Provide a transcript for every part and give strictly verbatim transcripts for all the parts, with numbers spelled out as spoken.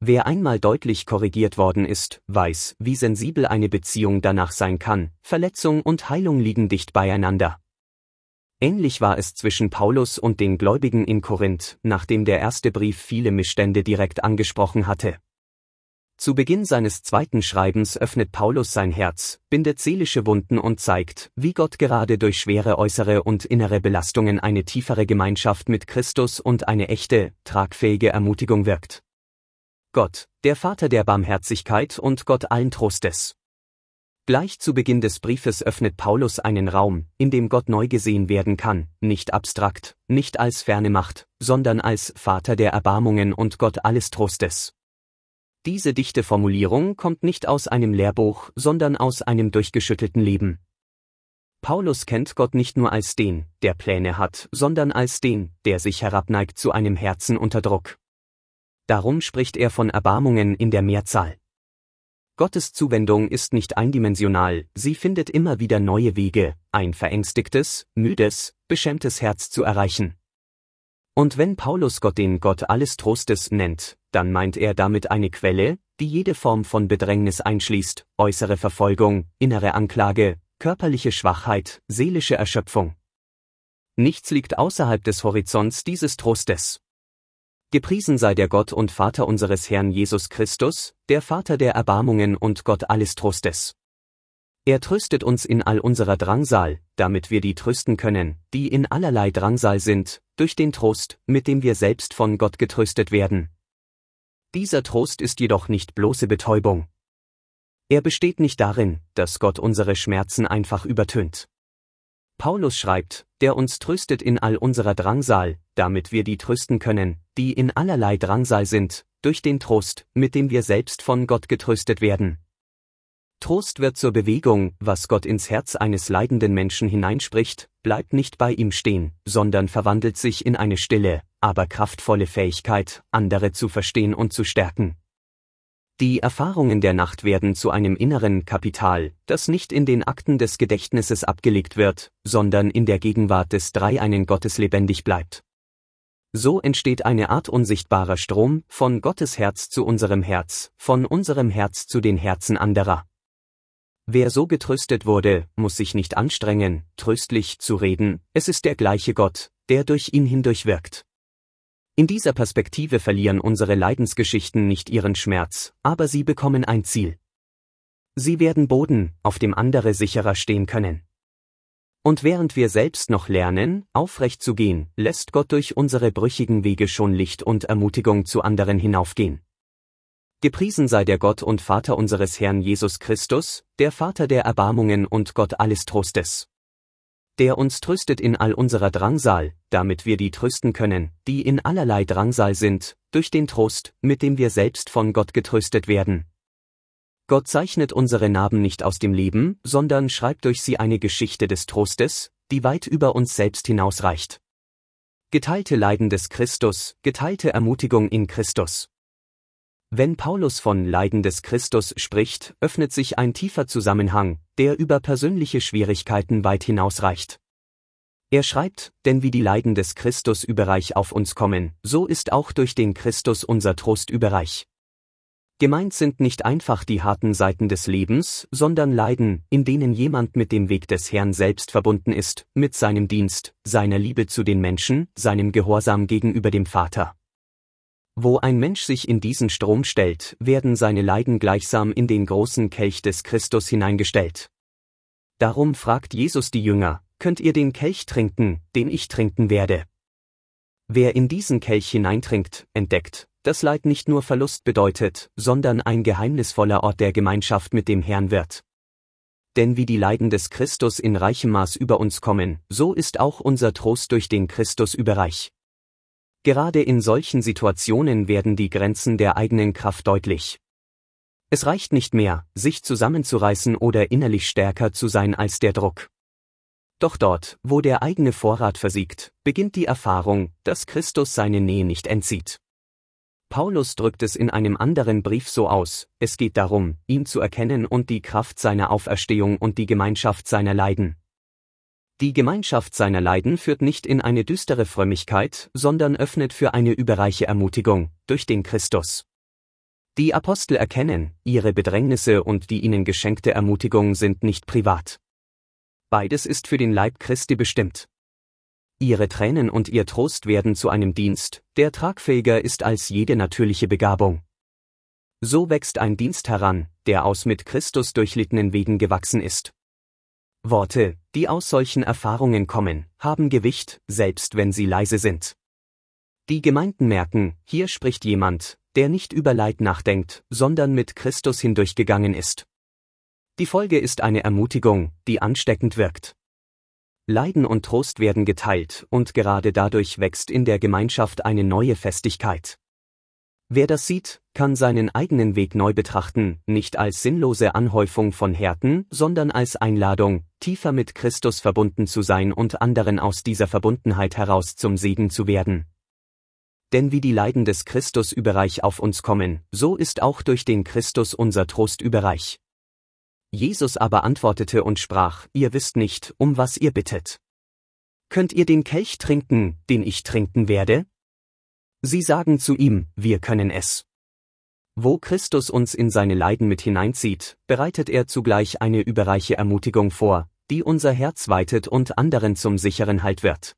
Wer einmal deutlich korrigiert worden ist, weiß, wie sensibel eine Beziehung danach sein kann. Verletzung und Heilung liegen dicht beieinander. Ähnlich war es zwischen Paulus und den Gläubigen in Korinth, nachdem der erste Brief viele Missstände direkt angesprochen hatte. Zu Beginn seines zweiten Schreibens öffnet Paulus sein Herz, bindet seelische Wunden und zeigt, wie Gott gerade durch schwere äußere und innere Belastungen eine tiefere Gemeinschaft mit Christus und eine echte, tragfähige Ermutigung wirkt. Gott, der Vater der Barmherzigkeit und Gott allen Trostes. Gleich zu Beginn des Briefes öffnet Paulus einen Raum, in dem Gott neu gesehen werden kann, nicht abstrakt, nicht als ferne Macht, sondern als Vater der Erbarmungen und Gott alles Trostes. Diese dichte Formulierung kommt nicht aus einem Lehrbuch, sondern aus einem durchgeschüttelten Leben. Paulus kennt Gott nicht nur als den, der Pläne hat, sondern als den, der sich herabneigt zu einem Herzen unter Druck. Darum spricht er von Erbarmungen in der Mehrzahl. Gottes Zuwendung ist nicht eindimensional, sie findet immer wieder neue Wege, ein verängstigtes, müdes, beschämtes Herz zu erreichen. Und wenn Paulus Gott den Gott alles Trostes nennt, dann meint er damit eine Quelle, die jede Form von Bedrängnis einschließt, äußere Verfolgung, innere Anklage, körperliche Schwachheit, seelische Erschöpfung. Nichts liegt außerhalb des Horizonts dieses Trostes. Gepriesen sei der Gott und Vater unseres Herrn Jesus Christus, der Vater der Erbarmungen und Gott alles Trostes. Er tröstet uns in all unserer Drangsal, damit wir die trösten können, die in allerlei Drangsal sind, durch den Trost, mit dem wir selbst von Gott getröstet werden. Dieser Trost ist jedoch nicht bloße Betäubung. Er besteht nicht darin, dass Gott unsere Schmerzen einfach übertönt. Paulus schreibt, der uns tröstet in all unserer Drangsal, damit wir die trösten können, die in allerlei Drangsal sind, durch den Trost, mit dem wir selbst von Gott getröstet werden. Trost wird zur Bewegung, was Gott ins Herz eines leidenden Menschen hineinspricht, bleibt nicht bei ihm stehen, sondern verwandelt sich in eine stille, aber kraftvolle Fähigkeit, andere zu verstehen und zu stärken. Die Erfahrungen der Nacht werden zu einem inneren Kapital, das nicht in den Akten des Gedächtnisses abgelegt wird, sondern in der Gegenwart des dreieinen Gottes lebendig bleibt. So entsteht eine Art unsichtbarer Strom, von Gottes Herz zu unserem Herz, von unserem Herz zu den Herzen anderer. Wer so getröstet wurde, muss sich nicht anstrengen, tröstlich zu reden, es ist der gleiche Gott, der durch ihn hindurch wirkt. In dieser Perspektive verlieren unsere Leidensgeschichten nicht ihren Schmerz, aber sie bekommen ein Ziel. Sie werden Boden, auf dem andere sicherer stehen können. Und während wir selbst noch lernen, aufrecht zu gehen, lässt Gott durch unsere brüchigen Wege schon Licht und Ermutigung zu anderen hinaufgehen. Gepriesen sei der Gott und Vater unseres Herrn Jesus Christus, der Vater der Erbarmungen und Gott alles Trostes. Der uns tröstet in all unserer Drangsal, damit wir die trösten können, die in allerlei Drangsal sind, durch den Trost, mit dem wir selbst von Gott getröstet werden. Gott zeichnet unsere Narben nicht aus dem Leben, sondern schreibt durch sie eine Geschichte des Trostes, die weit über uns selbst hinausreicht. Geteilte Leiden des Christus, geteilte Ermutigung in Christus. Wenn Paulus von Leiden des Christus spricht, öffnet sich ein tiefer Zusammenhang, der über persönliche Schwierigkeiten weit hinausreicht. Er schreibt, denn wie die Leiden des Christus überreich auf uns kommen, so ist auch durch den Christus unser Trost überreich. Gemeint sind nicht einfach die harten Seiten des Lebens, sondern Leiden, in denen jemand mit dem Weg des Herrn selbst verbunden ist, mit seinem Dienst, seiner Liebe zu den Menschen, seinem Gehorsam gegenüber dem Vater. Wo ein Mensch sich in diesen Strom stellt, werden seine Leiden gleichsam in den großen Kelch des Christus hineingestellt. Darum fragt Jesus die Jünger, könnt ihr den Kelch trinken, den ich trinken werde? Wer in diesen Kelch hineintrinkt, entdeckt, dass Leid nicht nur Verlust bedeutet, sondern ein geheimnisvoller Ort der Gemeinschaft mit dem Herrn wird. Denn wie die Leiden des Christus in reichem Maß über uns kommen, so ist auch unser Trost durch den Christus überreich. Gerade in solchen Situationen werden die Grenzen der eigenen Kraft deutlich. Es reicht nicht mehr, sich zusammenzureißen oder innerlich stärker zu sein als der Druck. Doch dort, wo der eigene Vorrat versiegt, beginnt die Erfahrung, dass Christus seine Nähe nicht entzieht. Paulus drückt es in einem anderen Brief so aus, es geht darum, ihn zu erkennen und die Kraft seiner Auferstehung und die Gemeinschaft seiner Leiden. Die Gemeinschaft seiner Leiden führt nicht in eine düstere Frömmigkeit, sondern öffnet für eine überreiche Ermutigung, durch den Christus. Die Apostel erkennen, ihre Bedrängnisse und die ihnen geschenkte Ermutigung sind nicht privat. Beides ist für den Leib Christi bestimmt. Ihre Tränen und ihr Trost werden zu einem Dienst, der tragfähiger ist als jede natürliche Begabung. So wächst ein Dienst heran, der aus mit Christus durchlittenen Wegen gewachsen ist. Worte, die aus solchen Erfahrungen kommen, haben Gewicht, selbst wenn sie leise sind. Die Gemeinden merken, hier spricht jemand, der nicht über Leid nachdenkt, sondern mit Christus hindurchgegangen ist. Die Folge ist eine Ermutigung, die ansteckend wirkt. Leiden und Trost werden geteilt, und gerade dadurch wächst in der Gemeinschaft eine neue Festigkeit. Wer das sieht, kann seinen eigenen Weg neu betrachten, nicht als sinnlose Anhäufung von Härten, sondern als Einladung, tiefer mit Christus verbunden zu sein und anderen aus dieser Verbundenheit heraus zum Segen zu werden. Denn wie die Leiden des Christus überreich auf uns kommen, so ist auch durch den Christus unser Trost überreich. Jesus aber antwortete und sprach: Ihr wisst nicht, um was ihr bittet. Könnt ihr den Kelch trinken, den ich trinken werde? Sie sagen zu ihm: Wir können es. Wo Christus uns in seine Leiden mit hineinzieht, bereitet er zugleich eine überreiche Ermutigung vor, die unser Herz weitet und anderen zum sicheren Halt wird.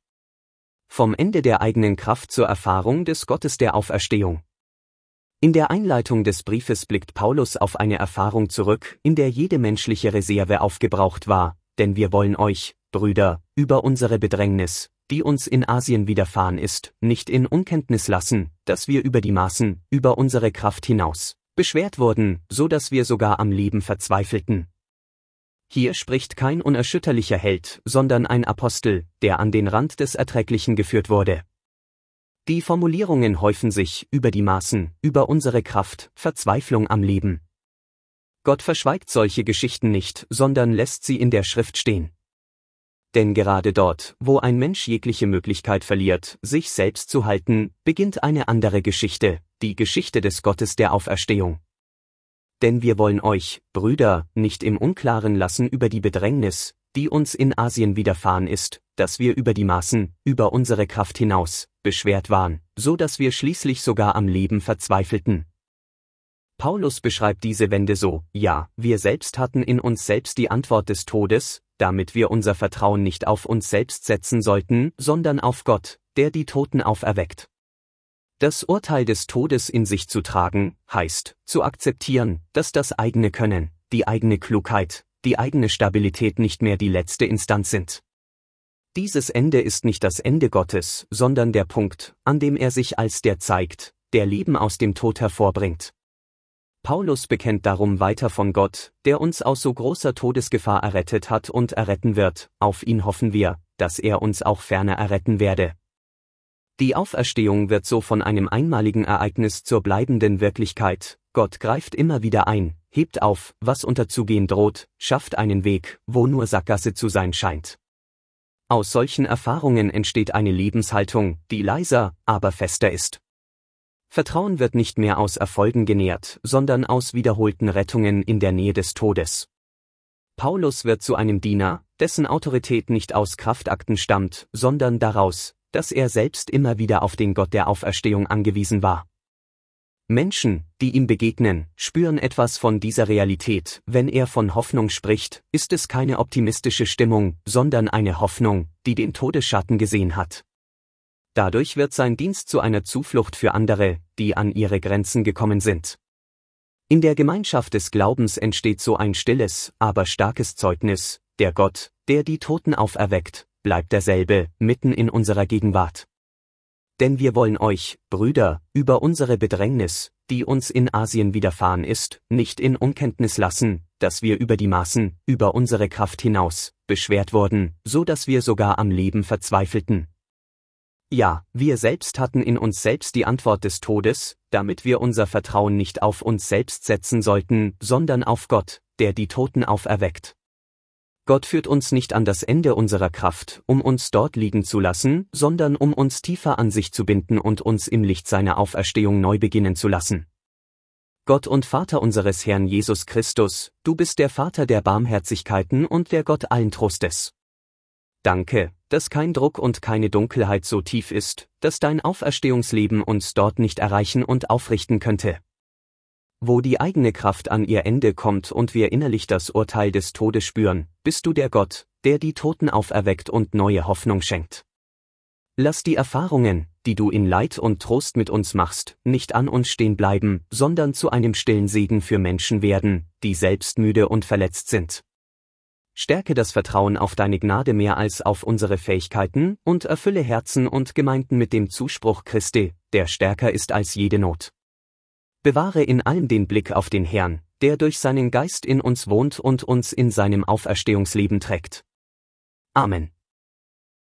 Vom Ende der eigenen Kraft zur Erfahrung des Gottes der Auferstehung. In der Einleitung des Briefes blickt Paulus auf eine Erfahrung zurück, in der jede menschliche Reserve aufgebraucht war, denn wir wollen euch, Brüder, über unsere Bedrängnis, die uns in Asien widerfahren ist, nicht in Unkenntnis lassen, dass wir über die Maßen, über unsere Kraft hinaus, beschwert wurden, so dass wir sogar am Leben verzweifelten. Hier spricht kein unerschütterlicher Held, sondern ein Apostel, der an den Rand des Erträglichen geführt wurde. Die Formulierungen häufen sich, über die Maßen, über unsere Kraft, Verzweiflung am Leben. Gott verschweigt solche Geschichten nicht, sondern lässt sie in der Schrift stehen. Denn gerade dort, wo ein Mensch jegliche Möglichkeit verliert, sich selbst zu halten, beginnt eine andere Geschichte, die Geschichte des Gottes der Auferstehung. Denn wir wollen euch, Brüder, nicht im Unklaren lassen über die Bedrängnis, die uns in Asien widerfahren ist, dass wir über die Maßen, über unsere Kraft hinaus, beschwert waren, so dass wir schließlich sogar am Leben verzweifelten. Paulus beschreibt diese Wende so: Ja, wir selbst hatten in uns selbst die Antwort des Todes, damit wir unser Vertrauen nicht auf uns selbst setzen sollten, sondern auf Gott, der die Toten auferweckt. Das Urteil des Todes in sich zu tragen, heißt, zu akzeptieren, dass das eigene Können, die eigene Klugheit, die eigene Stabilität nicht mehr die letzte Instanz sind. Dieses Ende ist nicht das Ende Gottes, sondern der Punkt, an dem er sich als der zeigt, der Leben aus dem Tod hervorbringt. Paulus bekennt darum weiter von Gott, der uns aus so großer Todesgefahr errettet hat und erretten wird, auf ihn hoffen wir, dass er uns auch ferner erretten werde. Die Auferstehung wird so von einem einmaligen Ereignis zur bleibenden Wirklichkeit. Gott greift immer wieder ein, hebt auf, was unterzugehen droht, schafft einen Weg, wo nur Sackgasse zu sein scheint. Aus solchen Erfahrungen entsteht eine Lebenshaltung, die leiser, aber fester ist. Vertrauen wird nicht mehr aus Erfolgen genährt, sondern aus wiederholten Rettungen in der Nähe des Todes. Paulus wird zu einem Diener, dessen Autorität nicht aus Kraftakten stammt, sondern daraus, dass er selbst immer wieder auf den Gott der Auferstehung angewiesen war. Menschen, die ihm begegnen, spüren etwas von dieser Realität. Wenn er von Hoffnung spricht, ist es keine optimistische Stimmung, sondern eine Hoffnung, die den Todesschatten gesehen hat. Dadurch wird sein Dienst zu einer Zuflucht für andere, die an ihre Grenzen gekommen sind. In der Gemeinschaft des Glaubens entsteht so ein stilles, aber starkes Zeugnis: Der Gott, der die Toten auferweckt, bleibt derselbe, mitten in unserer Gegenwart. Denn wir wollen euch, Brüder, über unsere Bedrängnis, die uns in Asien widerfahren ist, nicht in Unkenntnis lassen, dass wir über die Maßen, über unsere Kraft hinaus, beschwert wurden, so dass wir sogar am Leben verzweifelten. Ja, wir selbst hatten in uns selbst die Antwort des Todes, damit wir unser Vertrauen nicht auf uns selbst setzen sollten, sondern auf Gott, der die Toten auferweckt. Gott führt uns nicht an das Ende unserer Kraft, um uns dort liegen zu lassen, sondern um uns tiefer an sich zu binden und uns im Licht seiner Auferstehung neu beginnen zu lassen. Gott und Vater unseres Herrn Jesus Christus, du bist der Vater der Barmherzigkeiten und der Gott allen Trostes. Danke, dass kein Druck und keine Dunkelheit so tief ist, dass dein Auferstehungsleben uns dort nicht erreichen und aufrichten könnte. Wo die eigene Kraft an ihr Ende kommt und wir innerlich das Urteil des Todes spüren, bist du der Gott, der die Toten auferweckt und neue Hoffnung schenkt. Lass die Erfahrungen, die du in Leid und Trost mit uns machst, nicht an uns stehen bleiben, sondern zu einem stillen Segen für Menschen werden, die selbst müde und verletzt sind. Stärke das Vertrauen auf deine Gnade mehr als auf unsere Fähigkeiten und erfülle Herzen und Gemeinden mit dem Zuspruch Christi, der stärker ist als jede Not. Bewahre in allem den Blick auf den Herrn, der durch seinen Geist in uns wohnt und uns in seinem Auferstehungsleben trägt. Amen.